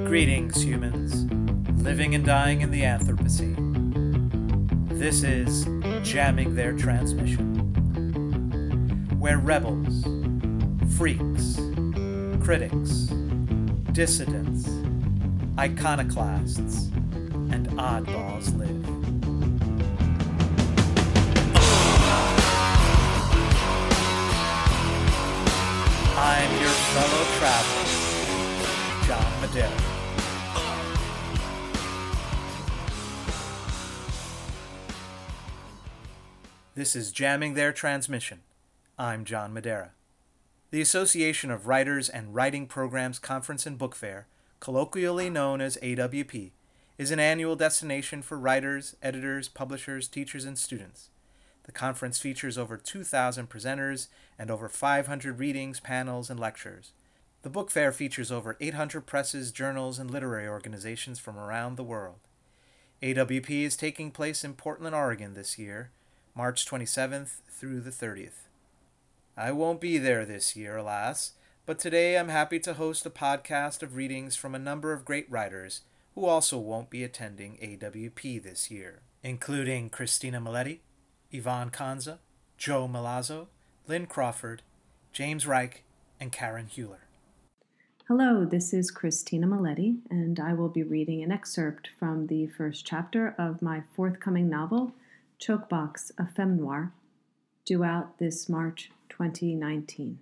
Greetings, humans, living and dying in the Anthropocene. This is Jamming Their Transmission, where rebels, freaks, critics, dissidents, iconoclasts, and oddballs live. I'm your fellow traveler, John Madera. This is Jamming Their Transmission. I'm John Madera. The Association of Writers and Writing Programs Conference and Book Fair, colloquially known as AWP, is an annual destination for writers, editors, publishers, teachers, and students. The conference features over 2,000 presenters and over 500 readings, panels, and lectures. The book fair features over 800 presses, journals, and literary organizations from around the world. AWP is taking place in Portland, Oregon this year, March 27th through the 30th. I won't be there this year, alas, but today I'm happy to host a podcast of readings from a number of great writers who also won't be attending AWP this year, including Christina Miletti, Yvonne Kanza, Joe Malazzo, Lynn Crawford, James Reich, and Karen Hewler. Hello, this is Christina Miletti, and I will be reading an excerpt from the first chapter of my forthcoming novel, Chokebox, a Femme-Noir, due out this March 2019.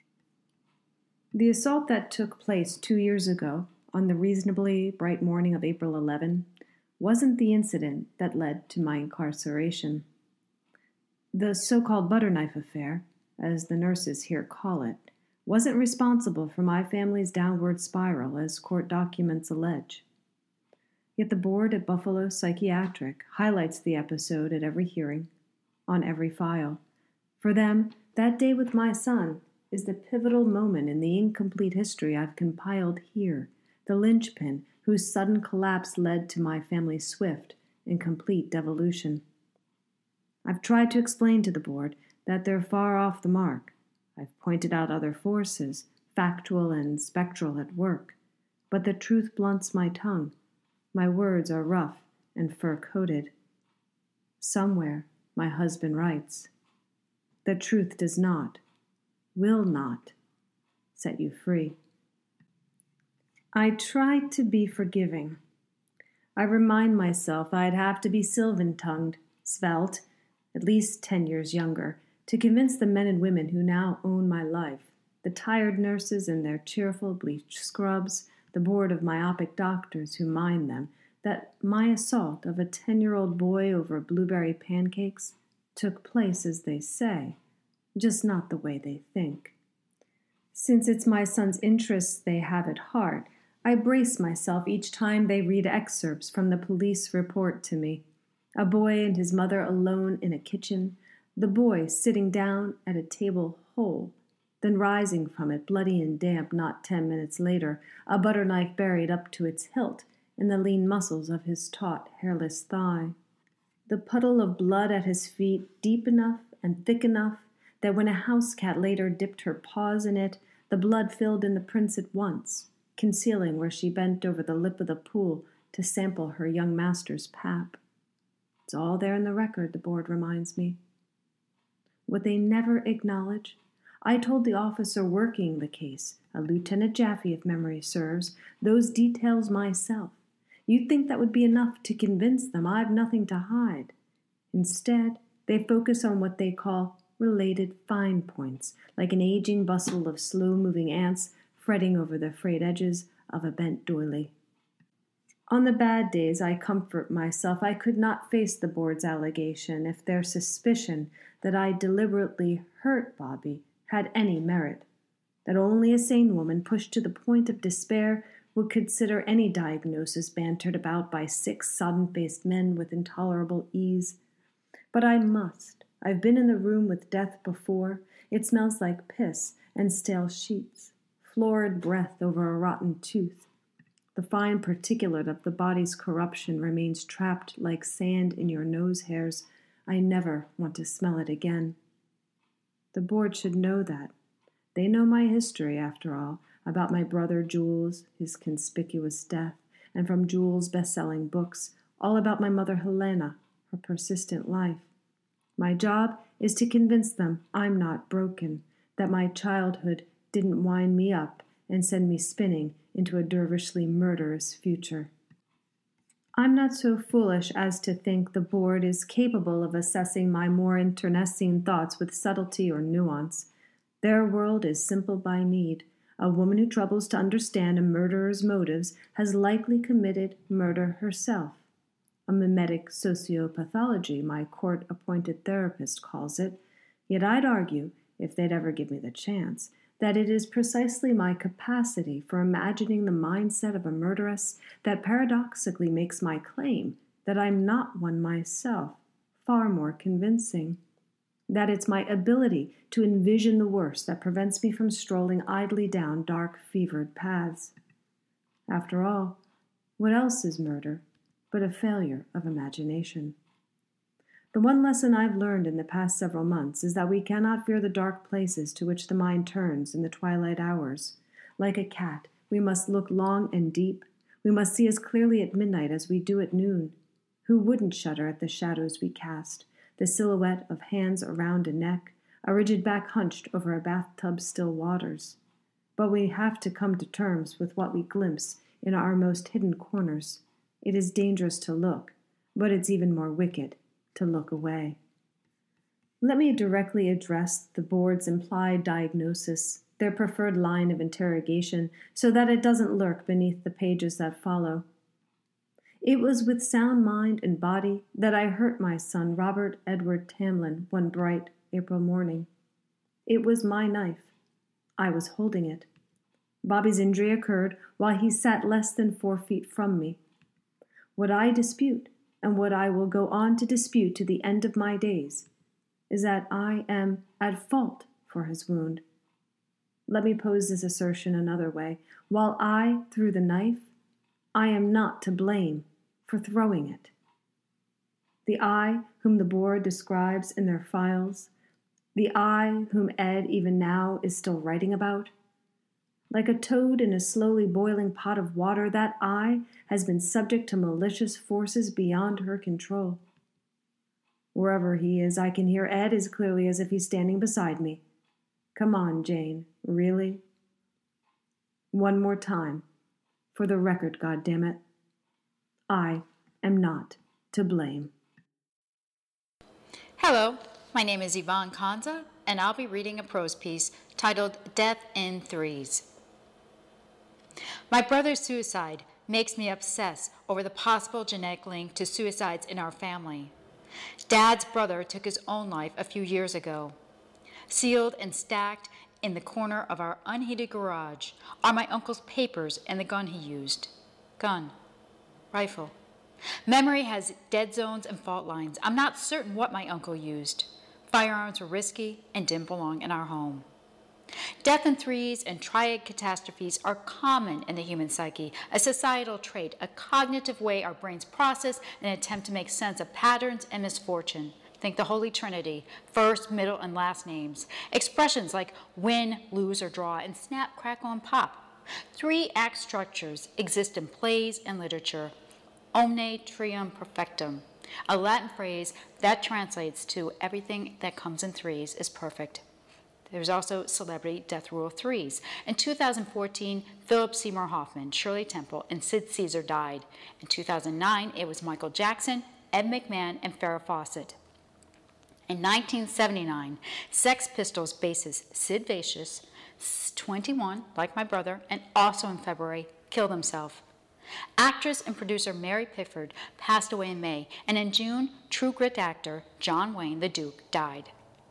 The assault that took place 2 years ago, on the reasonably bright morning of April 11, wasn't the incident that led to my incarceration. The so-called butter knife affair, as the nurses here call it, wasn't responsible for my family's downward spiral, as court documents allege. Yet the board at Buffalo Psychiatric highlights the episode at every hearing, on every file. For them, that day with my son is the pivotal moment in the incomplete history I've compiled here, the linchpin whose sudden collapse led to my family's swift and complete devolution. I've tried to explain to the board that they're far off the mark. I've pointed out other forces, factual and spectral, at work. But the truth blunts my tongue. My words are rough and fur-coated. Somewhere, my husband writes, "The truth does not, will not, set you free." I try to be forgiving. I remind myself I'd have to be sylvan-tongued, svelte, at least 10 years younger, to convince the men and women who now own my life, the tired nurses in their cheerful bleached scrubs, the board of myopic doctors who mind them, that my assault of a 10-year-old boy over blueberry pancakes took place as they say, just not the way they think. Since it's my son's interests they have at heart, I brace myself each time they read excerpts from the police report to me. A boy and his mother alone in a kitchen, the boy sitting down at a table whole, then rising from it, bloody and damp, not 10 minutes later, a butter knife buried up to its hilt in the lean muscles of his taut, hairless thigh. The puddle of blood at his feet deep enough and thick enough that when a house cat later dipped her paws in it, the blood filled in the prints at once, concealing where she bent over the lip of the pool to sample her young master's pap. It's all there in the record, the board reminds me. What they never acknowledge, I told the officer working the case, a Lieutenant Jaffe if memory serves, those details myself. You'd think that would be enough to convince them I've nothing to hide. Instead, they focus on what they call related fine points, like an aging bustle of slow-moving ants fretting over the frayed edges of a bent doily. On the bad days, I comfort myself I could not face the board's allegation if their suspicion that I deliberately hurt Bobby had any merit, that only a sane woman pushed to the point of despair would consider any diagnosis bantered about by 6 sodden-faced men with intolerable ease. But I must. I've been in the room with death before. It smells like piss and stale sheets, florid breath over a rotten tooth. The fine particulate of the body's corruption remains trapped like sand in your nose hairs. I never want to smell it again. The board should know that. They know my history, after all. about my brother Jules, his conspicuous death, and from Jules' best-selling books, all about my mother Helena, her persistent life. My job is to convince them I'm not broken, that my childhood didn't wind me up and send me spinning into a dervishly murderous future. I'm not so foolish as to think the board is capable of assessing my more internecine thoughts with subtlety or nuance. Their world is simple by need. A woman who troubles to understand a murderer's motives has likely committed murder herself. A mimetic sociopathology, my court-appointed therapist calls it. Yet I'd argue, if they'd ever give me the chance, that it is precisely my capacity for imagining the mindset of a murderess that paradoxically makes my claim that I'm not one myself far more convincing. That it's my ability to envision the worst that prevents me from strolling idly down dark, fevered paths. After all, what else is murder but a failure of imagination? The one lesson I've learned in the past several months is that we cannot fear the dark places to which the mind turns in the twilight hours. Like a cat, we must look long and deep. We must see as clearly at midnight as we do at noon. Who wouldn't shudder at the shadows we cast, the silhouette of hands around a neck, a rigid back hunched over a bathtub's still waters? But we have to come to terms with what we glimpse in our most hidden corners. It is dangerous to look, but it's even more wicked to look away. Let me directly address the board's implied diagnosis, their preferred line of interrogation, so that it doesn't lurk beneath the pages that follow. It was with sound mind and body that I hurt my son Robert Edward Tamlin one bright April morning. It was my knife. I was holding it. Bobby's injury occurred while he sat less than 4 feet from me. What I dispute, and what I will go on to dispute to the end of my days, is that I am at fault for his wound. Let me pose this assertion another way. While I threw the knife, I am not to blame for throwing it. The I whom the board describes in their files, the I whom Ed even now is still writing about, like a toad in a slowly boiling pot of water, that I has been subject to malicious forces beyond her control. Wherever he is, I can hear Ed as clearly as if he's standing beside me. Come on, Jane, really? One more time, for the record, goddammit. I am not to blame. Hello, my name is Yvonne Kanza, and I'll be reading a prose piece titled Death in Threes. My brother's suicide makes me obsess over the possible genetic link to suicides in our family. Dad's brother took his own life a few years ago. Sealed and stacked in the corner of our unheated garage are my uncle's papers and the gun he used. Gun. Rifle. Memory has dead zones and fault lines. I'm not certain what my uncle used. Firearms were risky and didn't belong in our home. Death in threes and triad catastrophes are common in the human psyche, a societal trait, a cognitive way our brains process and attempt to make sense of patterns and misfortune. Think the Holy Trinity, first, middle, and last names. Expressions like win, lose, or draw, and snap, crackle, and pop. 3-act structures exist in plays and literature. Omne trium perfectum, a Latin phrase that translates to everything that comes in threes is perfect. There's also celebrity death rule of threes. In 2014, Philip Seymour Hoffman, Shirley Temple, and Sid Caesar died. In 2009, it was Michael Jackson, Ed McMahon, and Farrah Fawcett. In 1979, Sex Pistols bassist Sid Vicious, 21, like my brother, and also in February, killed himself. Actress and producer Mary Pickford passed away in May, and in June, True Grit actor John Wayne the Duke died.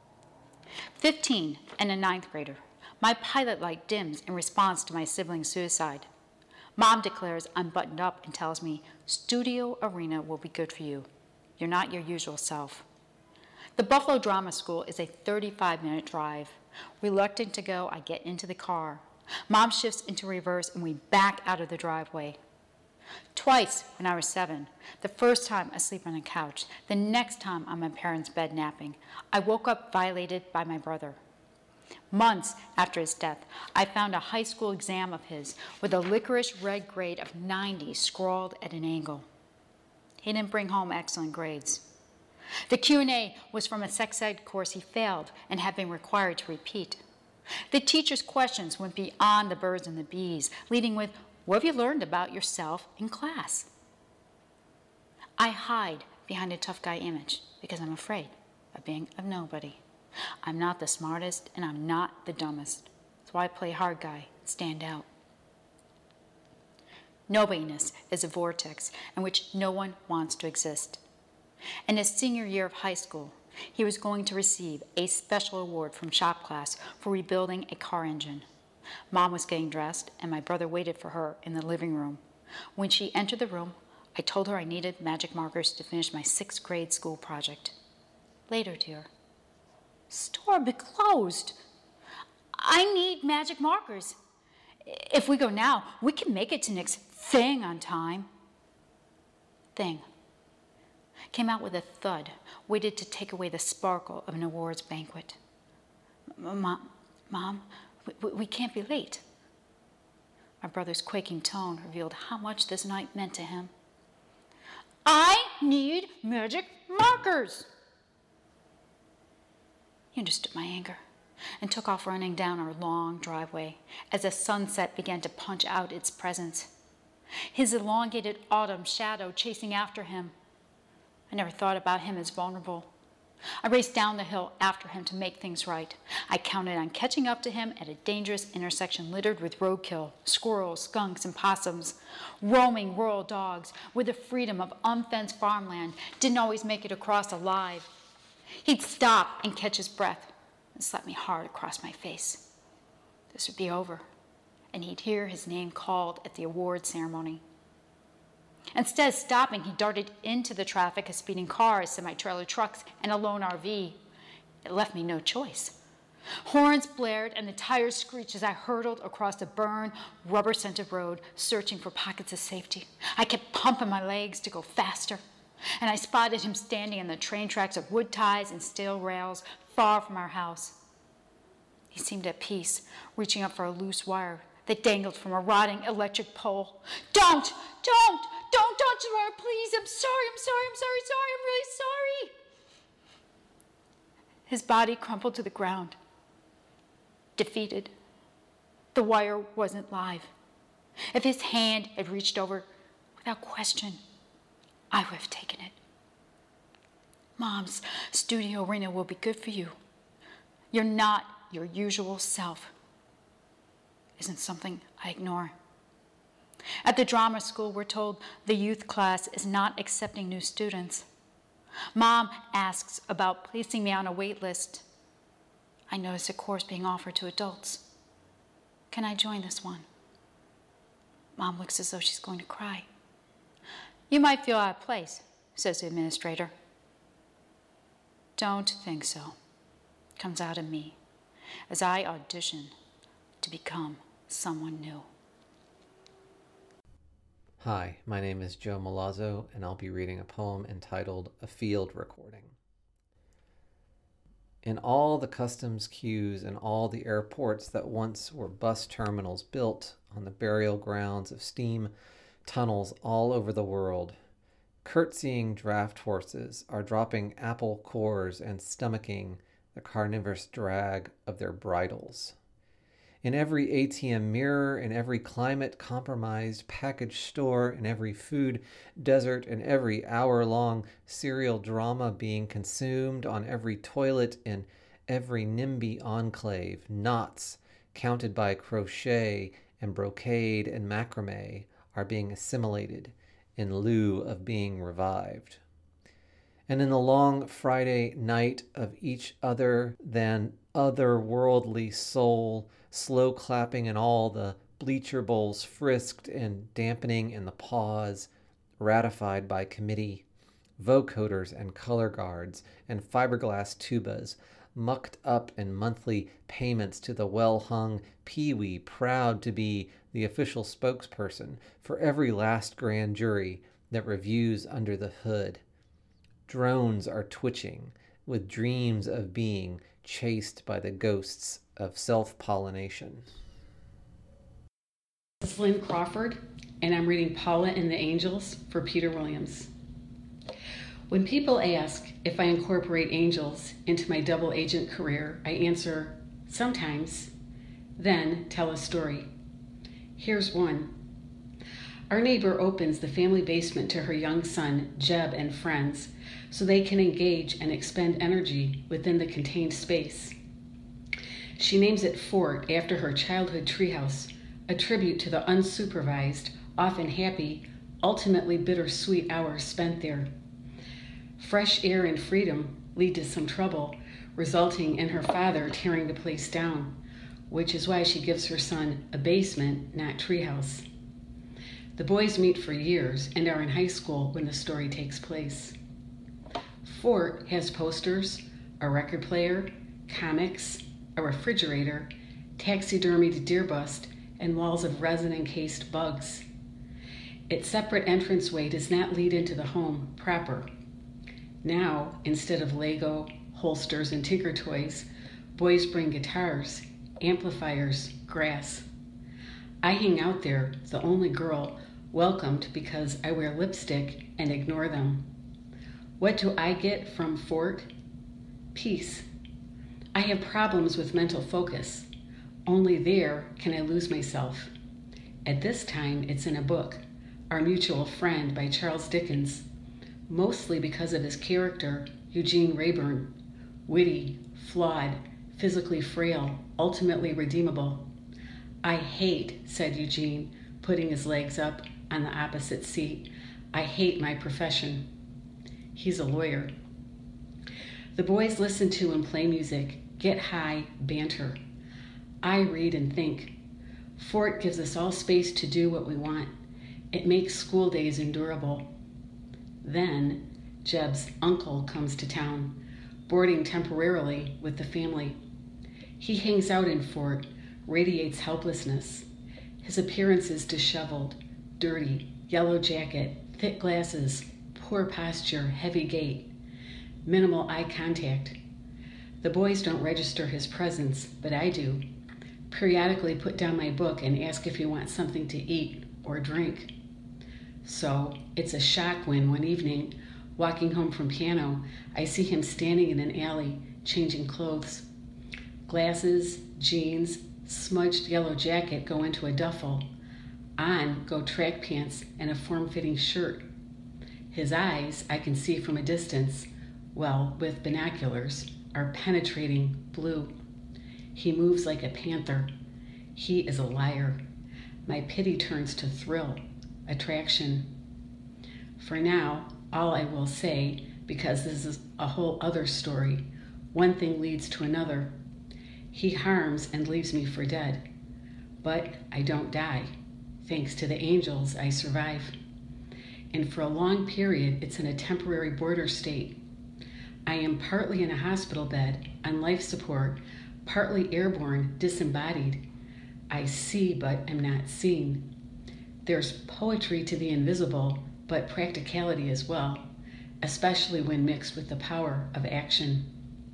15 and a 9th grader. My pilot light dims in response to my sibling's suicide. Mom declares I'm buttoned up and tells me, Studio Arena will be good for you. You're not your usual self. The Buffalo Drama School is a 35-minute drive. Reluctant to go, I get into the car. Mom shifts into reverse and we back out of the driveway. Twice when I was 7, the first time asleep on a couch, the next time on my parents' bed napping, I woke up violated by my brother. Months after his death, I found a high school exam of his with a licorice red grade of 90 scrawled at an angle. He didn't bring home excellent grades. The Q&A was from a sex ed course he failed and had been required to repeat. The teacher's questions went beyond the birds and the bees, leading with, "What have you learned about yourself in class?" I hide behind a tough guy image because I'm afraid of being a nobody. I'm not the smartest and I'm not the dumbest. That's why I play hard guy and stand out. Nobodiness is a vortex in which no one wants to exist. In his senior year of high school, he was going to receive a special award from shop class for rebuilding a car engine. Mom was getting dressed, and my brother waited for her in the living room. When she entered the room, I told her I needed magic markers to finish my 6th grade school project. "Later, dear." "Store be closed. I need magic markers. If we go now, we can make it to Nick's thing on time." Thing came out with a thud, waited to take away the sparkle of an awards banquet. Mom, we can't be late." My brother's quaking tone revealed how much this night meant to him. "I need magic markers." He understood my anger and took off running down our long driveway as the sunset began to punch out its presence, his elongated autumn shadow chasing after him. I never thought about him as vulnerable. I raced down the hill after him to make things right. I counted on catching up to him at a dangerous intersection littered with roadkill, squirrels, skunks, and possums. Roaming rural dogs with the freedom of unfenced farmland didn't always make it across alive. He'd stop and catch his breath and slap me hard across my face. This would be over, and he'd hear his name called at the award ceremony. Instead of stopping, he darted into the traffic of speeding cars, semi-trailer trucks, and a lone RV. It left me no choice. Horns blared and the tires screeched as I hurtled across the burned, rubber-scented road, searching for pockets of safety. I kept pumping my legs to go faster, and I spotted him standing on the train tracks of wood ties and steel rails far from our house. He seemed at peace, reaching up for a loose wire that dangled from a rotting electric pole. Don't touch the wire, please. I'm sorry, I'm really sorry. His body crumpled to the ground. Defeated. The wire wasn't live. If his hand had reached over, without question, I would have taken it. Mom's studio arena will be good for you. You're not your usual self. Isn't something I ignore. At the drama school, we're told the youth class is not accepting new students. Mom asks about placing me on a wait list. I notice a course being offered to adults. Can I join this one? Mom looks as though she's going to cry. You might feel out of place, says the administrator. Don't think so, comes out of me as I audition to become someone new. Hi, my name is Joe Malazzo, and I'll be reading a poem entitled A Field Recording. In all the customs queues and all the airports that once were bus terminals built on the burial grounds of steam tunnels all over the world, curtsying draft horses are dropping apple cores and stomaching the carnivorous drag of their bridles. In every ATM mirror, in every climate-compromised package store, in every food desert, in every hour-long serial drama being consumed on every toilet, in every NIMBY enclave, knots counted by crochet and brocade and macrame are being assimilated in lieu of being revived. And in the long Friday night of each other than otherworldly soul, slow clapping in all the bleacher bowls frisked and dampening in the pause, ratified by committee, vocoders and color guards and fiberglass tubas, mucked up in monthly payments to the well-hung peewee, proud to be the official spokesperson for every last grand jury that reviews under the hood. Drones are twitching with dreams of being chased by the ghosts of self-pollination. This is Lynn Crawford, and I'm reading Paula and the Angels for Peter Williams. When people ask if I incorporate angels into my double agent career, I answer, sometimes, then tell a story. Here's one. Our neighbor opens the family basement to her young son, Jeb, and friends, so they can engage and expend energy within the contained space. She names it Fort after her childhood treehouse, a tribute to the unsupervised, often happy, ultimately bittersweet hours spent there. Fresh air and freedom lead to some trouble, resulting in her father tearing the place down, which is why she gives her son a basement, not treehouse. The boys meet for years and are in high school when the story takes place. Fort has posters, a record player, comics, a refrigerator, taxidermied deer bust, and walls of resin-encased bugs. Its separate entranceway does not lead into the home proper. Now, instead of Lego, holsters, and Tinker Toys, boys bring guitars, amplifiers, grass. I hang out there, the only girl, welcomed because I wear lipstick and ignore them. What do I get from Fort? Peace. I have problems with mental focus. Only there can I lose myself. At this time, it's in a book, Our Mutual Friend by Charles Dickens, mostly because of his character, Eugene Rayburn, witty, flawed, physically frail, ultimately redeemable. I hate, said Eugene, putting his legs up on the opposite seat, I hate my profession. He's a lawyer. The boys listen to and play music, get high, banter. I read and think. Fort gives us all space to do what we want. It makes school days endurable. Then, Jeb's uncle comes to town, boarding temporarily with the family. He hangs out in Fort, radiates helplessness. His appearance is disheveled, dirty, yellow jacket, thick glasses, poor posture, heavy gait, minimal eye contact. The boys don't register his presence, but I do. Periodically put down my book and ask if he wants something to eat or drink. So it's a shock when one evening, walking home from piano, I see him standing in an alley, changing clothes. Glasses, jeans, smudged yellow jacket go into a duffel. On go track pants and a form-fitting shirt. His eyes, I can see from a distance, well, with binoculars, are penetrating blue. He moves like a panther. He is a liar. My pity turns to thrill, attraction. For now, all I will say, because this is a whole other story, one thing leads to another. He harms and leaves me for dead. But I don't die. Thanks to the angels, I survive. And for a long period, it's in a temporary border state. I am partly in a hospital bed, on life support, partly airborne, disembodied. I see, but am not seen. There's poetry to the invisible, but practicality as well, especially when mixed with the power of action.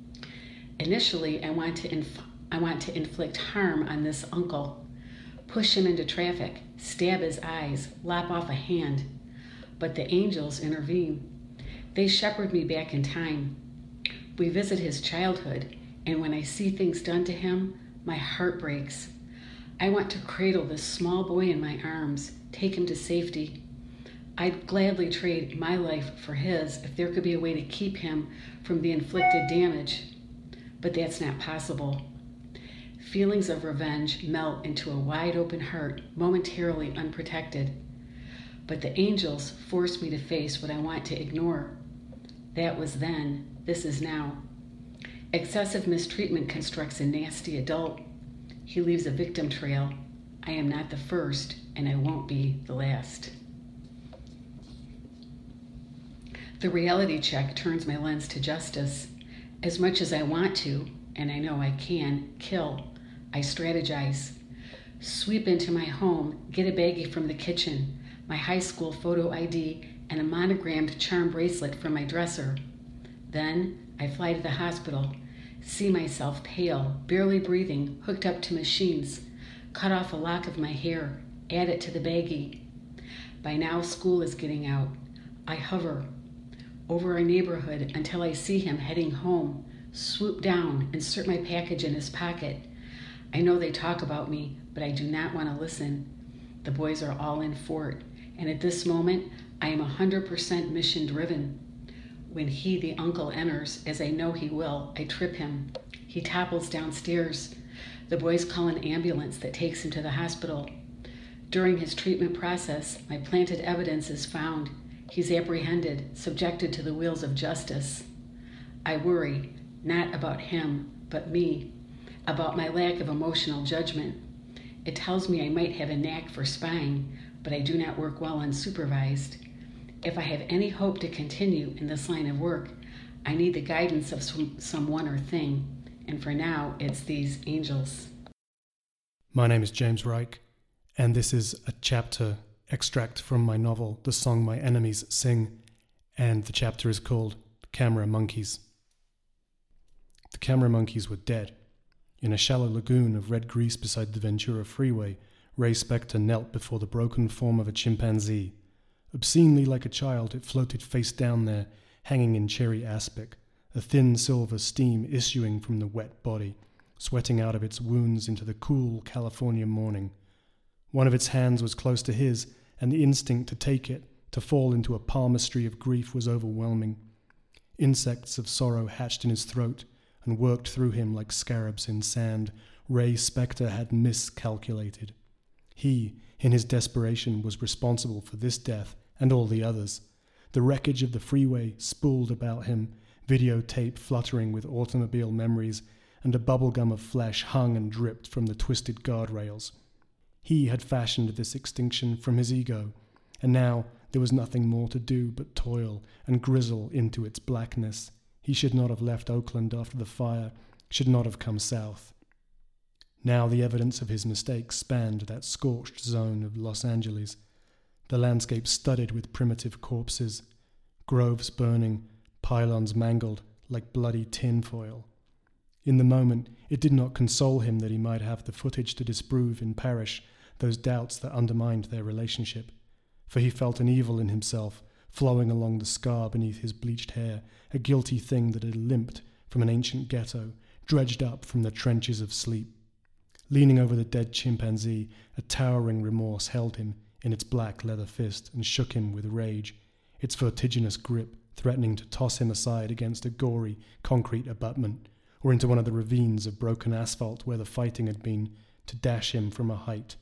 Initially, I want to inflict harm on this uncle, push him into traffic, stab his eyes, lop off a hand. But the angels intervene. They shepherd me back in time. We visit his childhood, and when I see things done to him, my heart breaks. I want to cradle this small boy in my arms, take him to safety. I'd gladly trade my life for his if there could be a way to keep him from the inflicted damage. But that's not possible. Feelings of revenge melt into a wide open heart, momentarily unprotected. But the angels force me to face what I want to ignore. That was then, this is now. Excessive mistreatment constructs a nasty adult. He leaves a victim trail. I am not the first, and I won't be the last. The reality check turns my lens to justice. As much as I want to, and I know I can, kill, I strategize. Sweep into my home, get a baggie from the kitchen, my high school photo ID, and a monogrammed charm bracelet from my dresser. Then I fly to the hospital, see myself pale, barely breathing, hooked up to machines, cut off a lock of my hair, add it to the baggie. By now, school is getting out. I hover over our neighborhood until I see him heading home, swoop down, insert my package in his pocket. I know they talk about me, but I do not want to listen. The boys are all in for it, and at this moment, I am 100% mission-driven. When he, the uncle, enters, as I know he will, I trip him. He topples downstairs. The boys call an ambulance that takes him to the hospital. During his treatment process, my planted evidence is found. He's apprehended, subjected to the wheels of justice. I worry, not about him, but me, about my lack of emotional judgment. It tells me I might have a knack for spying, but I do not work well unsupervised. If I have any hope to continue in this line of work, I need the guidance of someone or thing, and for now, it's these angels. My name is James Reich, and this is a chapter extract from my novel, The Song My Enemies Sing, and the chapter is called Camera Monkeys. The camera monkeys were dead. In a shallow lagoon of red grease beside the Ventura Freeway, Ray Spector knelt before the broken form of a chimpanzee. Obscenely like a child, it floated face down there, hanging in cherry aspic, a thin silver steam issuing from the wet body, sweating out of its wounds into the cool California morning. One of its hands was close to his, and the instinct to take it, to fall into a palmistry of grief, was overwhelming. Insects of sorrow hatched in his throat and worked through him like scarabs in sand. Ray Spector had miscalculated. He, in his desperation, was responsible for this death and all the others. The wreckage of the freeway spooled about him, videotape fluttering with automobile memories, and a bubblegum of flesh hung and dripped from the twisted guardrails. He had fashioned this extinction from his ego, and now there was nothing more to do but toil and grizzle into its blackness. He should not have left Oakland after the fire, should not have come south. Now the evidence of his mistake spanned that scorched zone of Los Angeles, the landscape studded with primitive corpses, groves burning, pylons mangled like bloody tinfoil. In the moment, it did not console him that he might have the footage to disprove in Parrish those doubts that undermined their relationship, for he felt an evil in himself, flowing along the scar beneath his bleached hair, a guilty thing that had limped from an ancient ghetto, dredged up from the trenches of sleep. Leaning over the dead chimpanzee, a towering remorse held him in its black leather fist and shook him with rage, its vertiginous grip threatening to toss him aside against a gory concrete abutment, or into one of the ravines of broken asphalt where the fighting had been, to dash him from a height.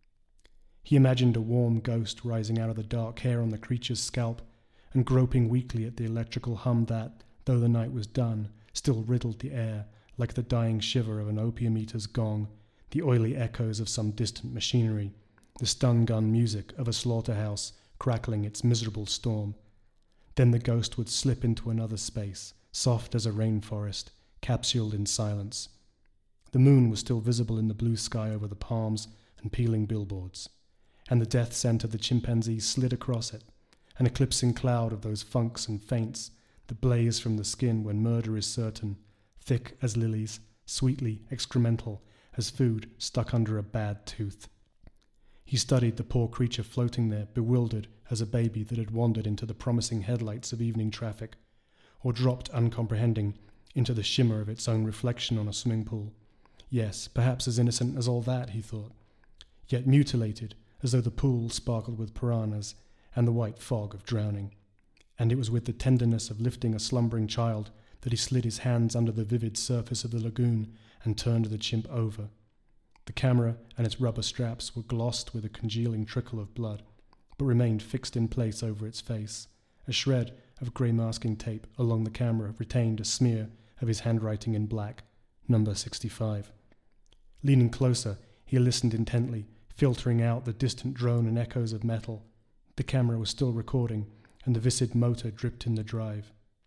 He imagined a warm ghost rising out of the dark hair on the creature's scalp and groping weakly at the electrical hum that, though the night was done, still riddled the air like the dying shiver of an opium eater's gong, the oily echoes of some distant machinery, the stun gun music of a slaughterhouse crackling its miserable storm. Then the ghost would slip into another space, soft as a rainforest, capsuled in silence. The moon was still visible in the blue sky over the palms and peeling billboards, and the death scent of the chimpanzee slid across it, an eclipsing cloud of those funks and faints that blaze from the skin when murder is certain, thick as lilies, sweetly excremental as food stuck under a bad tooth. He studied the poor creature floating there, bewildered as a baby that had wandered into the promising headlights of evening traffic, or dropped uncomprehending into the shimmer of its own reflection on a swimming pool. Yes, perhaps as innocent as all that, he thought, yet mutilated, as though the pool sparkled with piranhas and the white fog of drowning. And it was with the tenderness of lifting a slumbering child that he slid his hands under the vivid surface of the lagoon and turned the chimp over. The camera and its rubber straps were glossed with a congealing trickle of blood, but remained fixed in place over its face. A shred of grey masking tape along the camera retained a smear of his handwriting in black, number 65. Leaning closer, he listened intently, filtering out the distant drone and echoes of metal. The camera was still recording, and the viscid motor dripped in the drive.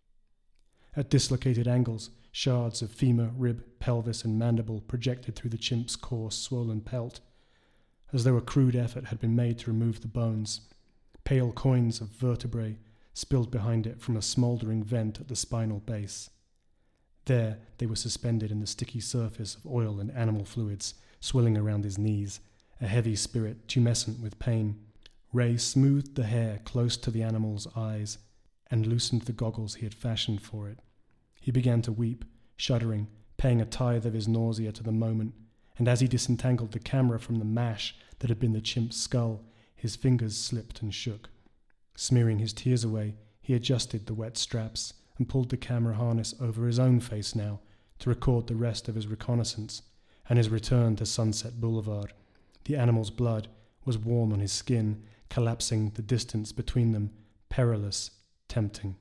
At dislocated angles, shards of femur, rib, pelvis, and mandible projected through the chimp's coarse, swollen pelt, as though a crude effort had been made to remove the bones. Pale coins of vertebrae spilled behind it from a smouldering vent at the spinal base. There they were suspended in the sticky surface of oil and animal fluids, swilling around his knees, a heavy spirit tumescent with pain. Ray smoothed the hair close to the animal's eyes and loosened the goggles he had fashioned for it. He began to weep, shuddering, paying a tithe of his nausea to the moment, and as he disentangled the camera from the mash that had been the chimp's skull, his fingers slipped and shook. Smearing his tears away, he adjusted the wet straps and pulled the camera harness over his own face now to record the rest of his reconnaissance and his return to Sunset Boulevard. The animal's blood was warm on his skin, collapsing the distance between them, perilous, tempting.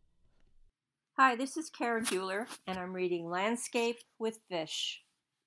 Hi, this is Karen Bueller, and I'm reading Landscape with Fish.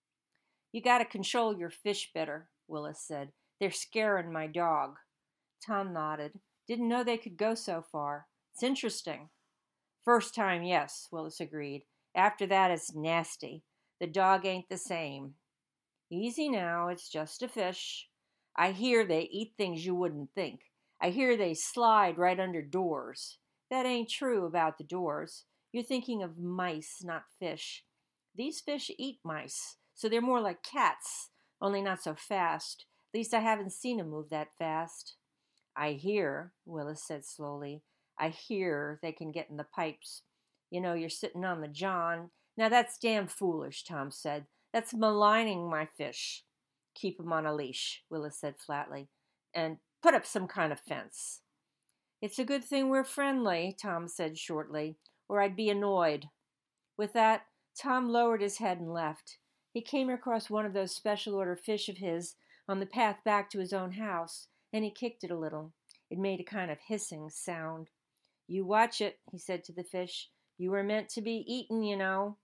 You gotta control your fish better, Willis said. They're scaring my dog. Tom nodded. Didn't know they could go so far. It's interesting. First time, yes, Willis agreed. After that, it's nasty. The dog ain't the same. Easy now, it's just a fish. I hear they eat things you wouldn't think. I hear they slide right under doors. That ain't true about the doors. You're thinking of mice, not fish. These fish eat mice, so they're more like cats, only not so fast. At least I haven't seen 'em move that fast. I hear, Willis said slowly, I hear they can get in the pipes. You know, you're sitting on the john. Now that's damn foolish, Tom said. That's maligning my fish. Keep 'em on a leash, Willis said flatly, and put up some kind of fence. It's a good thing we're friendly, Tom said shortly, or I'd be annoyed. With that, Tom lowered his head and left. He came across one of those special order fish of his on the path back to his own house, and he kicked it a little. It made a kind of hissing sound. You watch it, he said to the fish. You were meant to be eaten, you know.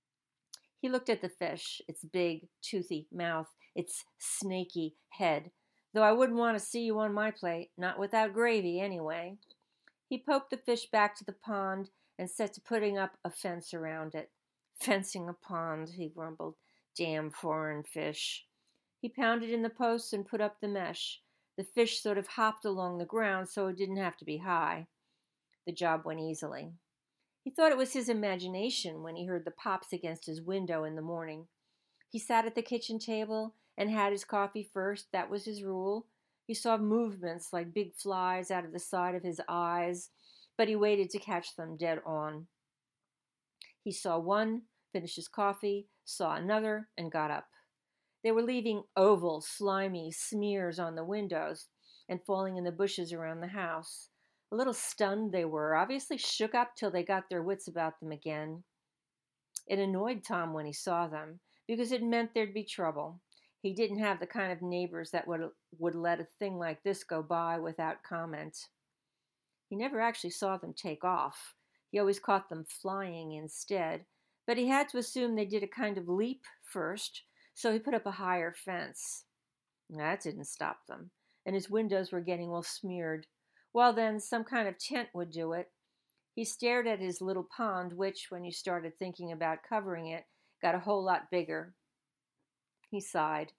He looked at the fish, its big, toothy mouth, its snaky head. Though I wouldn't want to see you on my plate, not without gravy, anyway. He poked the fish back to the pond and set to putting up a fence around it. Fencing a pond, he grumbled. Damn foreign fish. He pounded in the posts and put up the mesh. The fish sort of hopped along the ground so it didn't have to be high. The job went easily. He thought it was his imagination when he heard the pops against his window in the morning. He sat at the kitchen table and had his coffee first. That was his rule. He saw movements like big flies out of the side of his eyes, but he waited to catch them dead on. He saw one, finished his coffee, saw another, and got up. They were leaving oval, slimy smears on the windows and falling in the bushes around the house. A little stunned they were, obviously shook up till they got their wits about them again. It annoyed Tom when he saw them, because it meant there'd be trouble. He didn't have the kind of neighbors that would let a thing like this go by without comment. He never actually saw them take off. He always caught them flying instead, but he had to assume they did a kind of leap first, so he put up a higher fence. That didn't stop them, and his windows were getting all smeared. Well then, some kind of tent would do it. He stared at his little pond, which, when you started thinking about covering it, got a whole lot bigger. He sighed.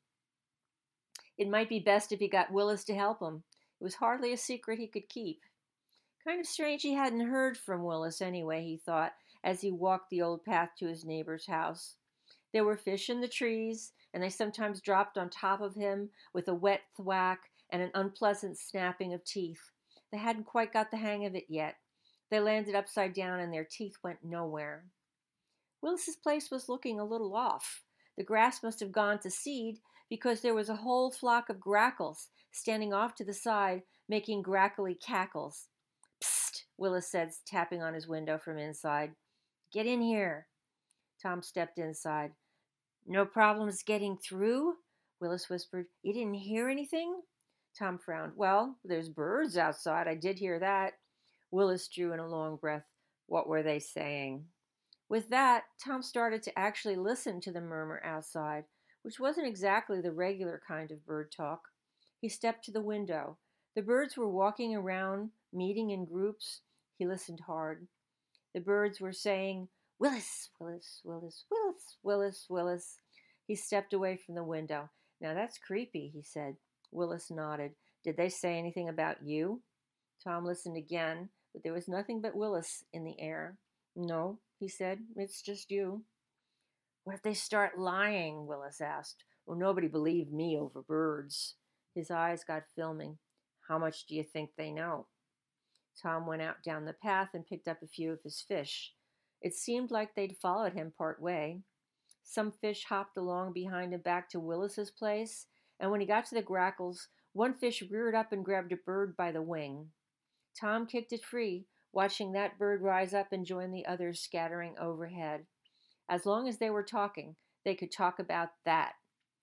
It might be best if he got Willis to help him. It was hardly a secret he could keep. Kind of strange he hadn't heard from Willis anyway, he thought, as he walked the old path to his neighbor's house. There were fish in the trees, and they sometimes dropped on top of him with a wet thwack and an unpleasant snapping of teeth. They hadn't quite got the hang of it yet. They landed upside down and their teeth went nowhere. Willis's place was looking a little off. The grass must have gone to seed because there was a whole flock of grackles standing off to the side, making grackly cackles. Psst, Willis said, tapping on his window from inside. Get in here. Tom stepped inside. No problems getting through? Willis whispered. You didn't hear anything? Tom frowned. Well, there's birds outside. I did hear that. Willis drew in a long breath. What were they saying? With that, Tom started to actually listen to the murmur outside, which wasn't exactly the regular kind of bird talk. He stepped to the window. The birds were walking around, meeting in groups. He listened hard. The birds were saying, Willis, Willis, Willis, Willis, Willis, Willis. He stepped away from the window. Now that's creepy, he said. Willis nodded. Did they say anything about you? Tom listened again, but there was nothing but Willis in the air. No, he said. It's just you. What if they start lying? Willis asked. Well, nobody believed me over birds. His eyes got filming. How much do you think they know? Tom went out down the path and picked up a few of his fish. It seemed like they'd followed him part way. Some fish hopped along behind him back to Willis's place, and when he got to the grackles, one fish reared up and grabbed a bird by the wing. Tom kicked it free, watching that bird rise up and join the others scattering overhead. As long as they were talking, they could talk about that.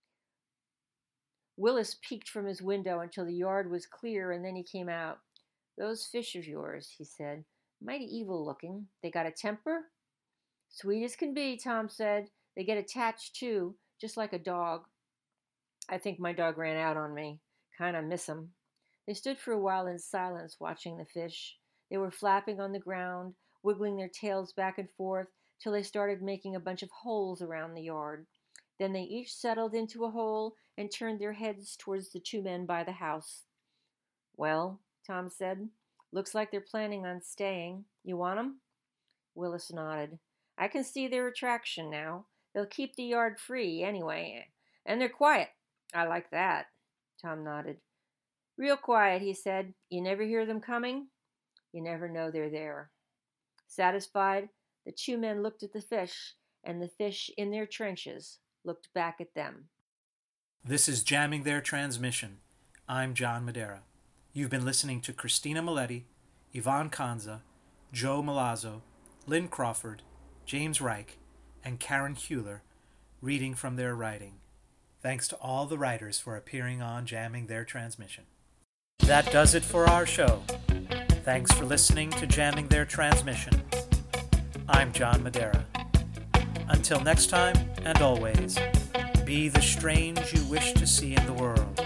Willis peeked from his window until the yard was clear, and then he came out. Those fish of yours, he said, mighty evil looking. They got a temper? Sweet as can be, Tom said. They get attached, too, just like a dog. I think my dog ran out on me. Kinda miss him. They stood for a while in silence, watching the fish. They were flapping on the ground, wiggling their tails back and forth, till they started making a bunch of holes around the yard. Then they each settled into a hole and turned their heads towards the two men by the house. Well, Tom said, looks like they're planning on staying. You want 'em? Willis nodded. I can see their attraction now. They'll keep the yard free anyway. And they're quiet. I like that. Tom nodded. Real quiet, he said. You never hear them coming? You never know they're there. Satisfied, the two men looked at the fish, and the fish in their trenches looked back at them. This is Jamming Their Transmission. I'm John Madera. You've been listening to Christina Maletti, Yvonne Kanza, Joe Malazzo, Lynn Crawford, James Reich, and Karen Hewler reading from their writing. Thanks to all the writers for appearing on Jamming Their Transmission. That does it for our show. Thanks for listening to Jamming Their Transmission. I'm John Madera. Until next time, and always, be the strange you wish to see in the world.